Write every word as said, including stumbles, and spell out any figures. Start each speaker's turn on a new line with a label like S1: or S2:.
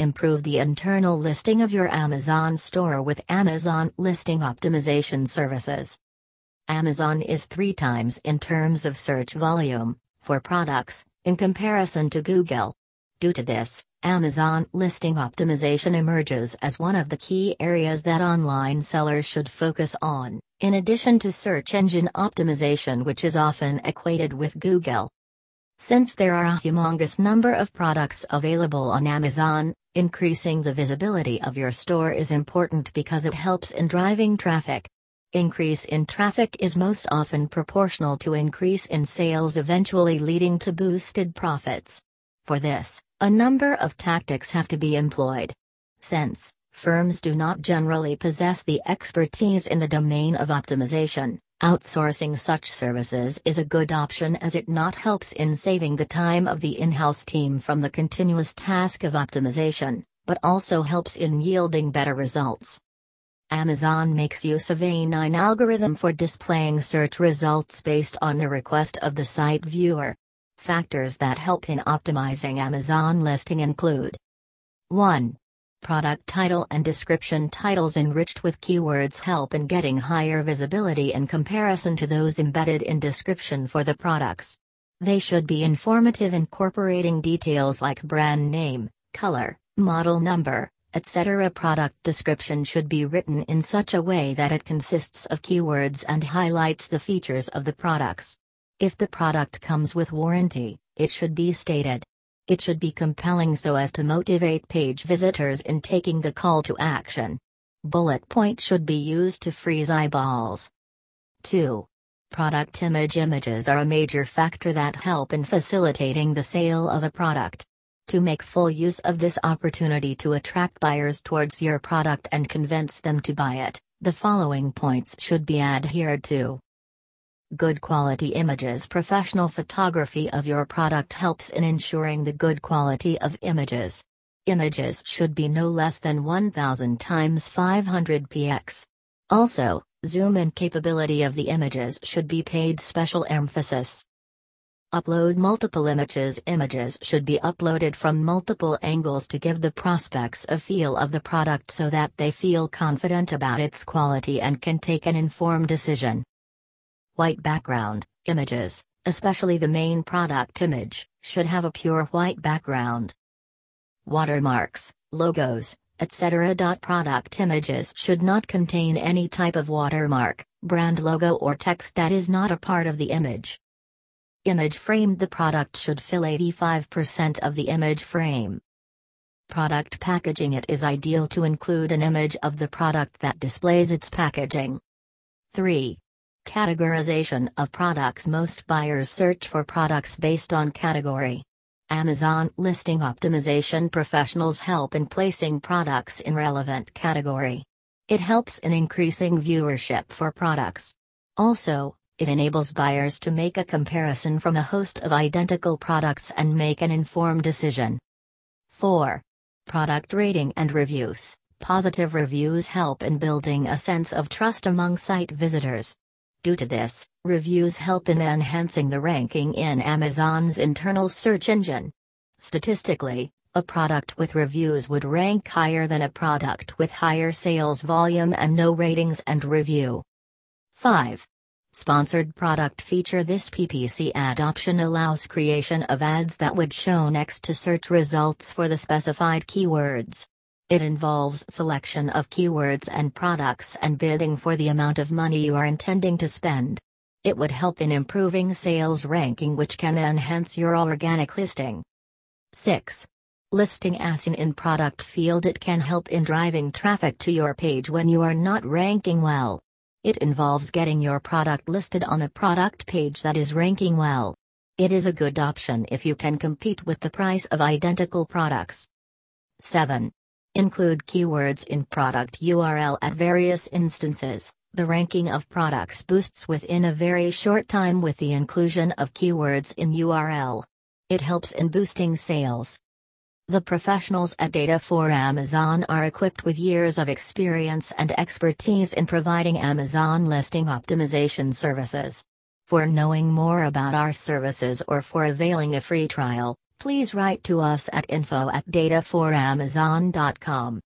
S1: improve the internal listing of your Amazon store with Amazon Listing Optimization Services. Amazon is three times in terms of search volume for products in comparison to Google. Due to this, Amazon Listing Optimization emerges as one of the key areas that online sellers should focus on, in addition to search engine optimization, which is often equated with Google. Since there are a humongous number of products available on Amazon, increasing the visibility of your store is important because it helps in driving traffic. Increase in traffic is most often proportional to increase in sales, eventually leading to boosted profits. For this, a number of tactics have to be employed. Since firms do not generally possess the expertise in the domain of optimization, outsourcing such services is a good option, as it not helps in saving the time of the in-house team from the continuous task of optimization, but also helps in yielding better results. Amazon makes use of A nine algorithm for displaying search results based on the request of the site viewer. Factors that help in optimizing Amazon listing include: one. Product title and description. Titles enriched with keywords help in getting higher visibility in comparison to those embedded in description for the products. They should be informative, incorporating details like brand name, color, model number, et cetera. Product description should be written in such a way that it consists of keywords and highlights the features of the products. If the product comes with warranty, it should be stated. It should be compelling so as to motivate page visitors in taking the call to action. Bullet point should be used to freeze eyeballs. two. Product image. Images are a major factor that help in facilitating the sale of a product. To make full use of this opportunity to attract buyers towards your product and convince them to buy it, the following points should be adhered to. Good quality images. Professional photography of your product helps in ensuring the good quality of images. Images should be no less than one thousand by five hundred pixels. Also, zoom in capability of the images should be paid special emphasis. Upload multiple images. Images should be uploaded from multiple angles to give the prospects a feel of the product so that they feel confident about its quality and can take an informed decision. White background. Images, especially the main product image, should have a pure white background. Watermarks, logos, et cetera. Product images should not contain any type of watermark, brand logo or text that is not a part of the image. Image frame. The product should fill eighty-five percent of the image frame. Product packaging. It is ideal to include an image of the product that displays its packaging. three. Categorization of products. Most buyers search for products based on category. Amazon Listing Optimization professionals help in placing products in relevant category. It helps in increasing viewership for products. Also, it enables buyers to make a comparison from a host of identical products and make an informed decision. four. Product rating and reviews. Positive reviews help in building a sense of trust among site visitors. Due to this, reviews help in enhancing the ranking in Amazon's internal search engine. Statistically, a product with reviews would rank higher than a product with higher sales volume and no ratings and review. five. Sponsored product feature. This P P C ad option allows creation of ads that would show next to search results for the specified keywords. It involves selection of keywords and products and bidding for the amount of money you are intending to spend. It would help in improving sales ranking, which can enhance your organic listing. six. Listing as in product field. It can help in driving traffic to your page when you are not ranking well. It involves getting your product listed on a product page that is ranking well. It is a good option if you can compete with the price of identical products. seven. Include keywords in product U R L. At various instances, the ranking of products boosts within a very short time with the inclusion of keywords in U R L. It helps in boosting sales. The professionals at Data for Amazon are equipped with years of experience and expertise in providing Amazon listing optimization services. For knowing more about our services or for availing a free trial, please write to us at info at data for amazon dot com.